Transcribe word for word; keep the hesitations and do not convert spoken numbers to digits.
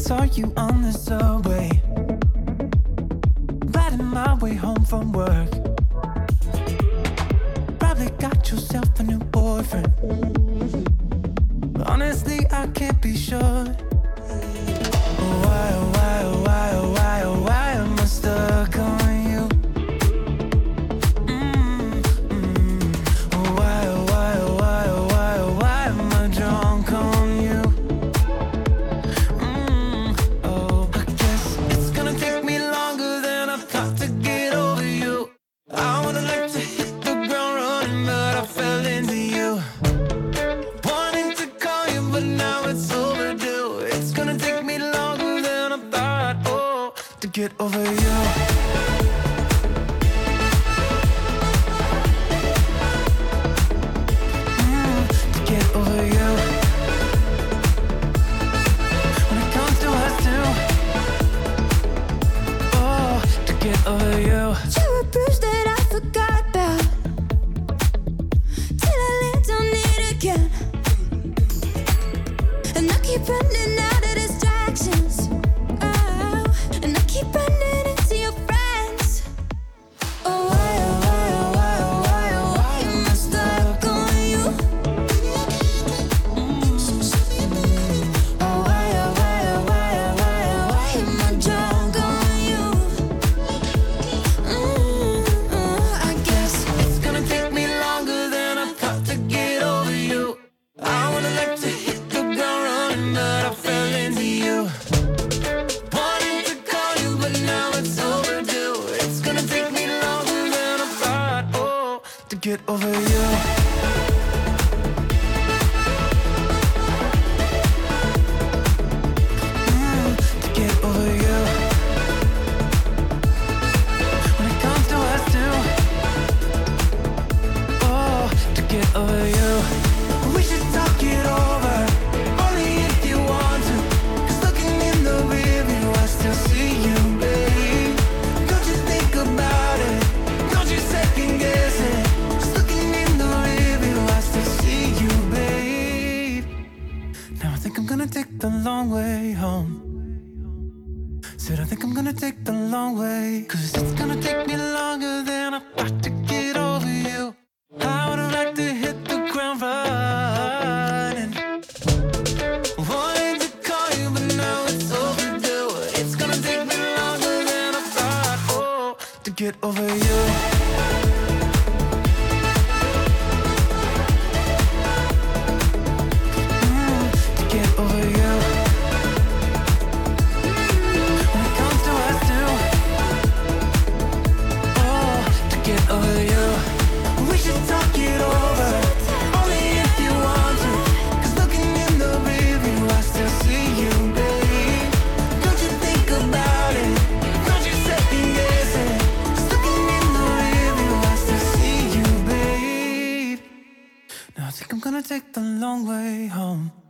saw you on the subway, riding my way home from work. Probably got yourself a new boyfriend, but honestly I can't be sure. Why, oh why, oh why, oh why, oh why am I stuck on you? Mm, mm. Oh why, oh why, oh why, oh why, oh why am I drunk on you? Mm, oh, I guess it's gonna take me longer than I thought to get over you. I wanna like to hit the ground running, but I fell into you. Wanting to call you, but now it's overdue. It's gonna take me longer than I thought, oh, to get over you. Mm, to get over you. When it comes to us two, oh, to get over you. You're a bruise that I forgot about, till I land on it again. And I keep running out of distractions, oh, and I keep running into your friends. Oh why, oh why, oh why, oh why, oh why am I stuck on you? Oh why, oh why, oh why, oh why, oh why am I drunk on you? Mm, mm, I guess It's gonna take me longer than I thought to get over you. I wanna like to hit the ground running, but I fell into you. Wanting to call you, but now it's overdue. It's gonna take me longer than I thought, oh, to get over you. Mm, to get over you. When it comes to us two, oh, to get over you. We should talk it over, only if you want to. 'Cause looking in the rearview, I still see you, babe. Don't you think about it, don't you second guess it. 'Cause looking in the rearview, I still see you, babe. Now I think I'm gonna take the long way home. Said I think I'm gonna take the long way, 'cause it's gonna take me longer than I thought to get over you. I would've liked to hit the ground running. Wanted to call you, but now it's overdue. It's gonna take me longer than I thought, oh, to get over you. Mm, to get over you. When it comes to us two, oh, to get over you. We should talk it over, only if you want to. 'Cause looking in the rearview, I still see you, babe. Don't you think about it, don't you second guess it. 'Cause looking in the rearview, I still see you, babe. Now I think I'm gonna take the long way home.